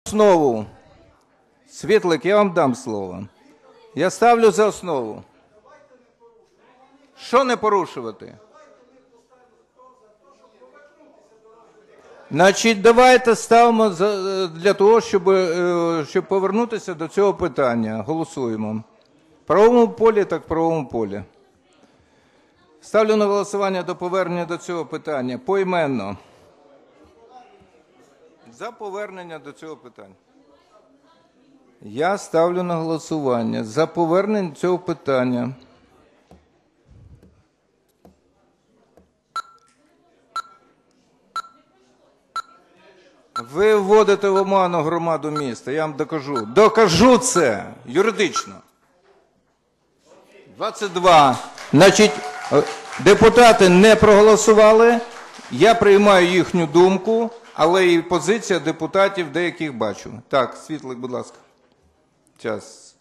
основу. Світлик, я вам дам слово. Я ставлю за основу. Що не порушувати? Значить, давайте ставимо для того, щоб повернутися до цього питання. Голосуємо. В правовому полі, так в правовому полі. Ставлю на голосування до повернення до цього питання. Поіменно. За повернення до цього питання. Я ставлю на голосування за повернення цього питання. Ви вводите в оману громаду міста, я вам докажу. Докажу це юридично. 22. Значить, депутати не проголосували, я приймаю їхню думку, але і позиція депутатів деяких бачу. Так, Світлик, будь ласка. Час.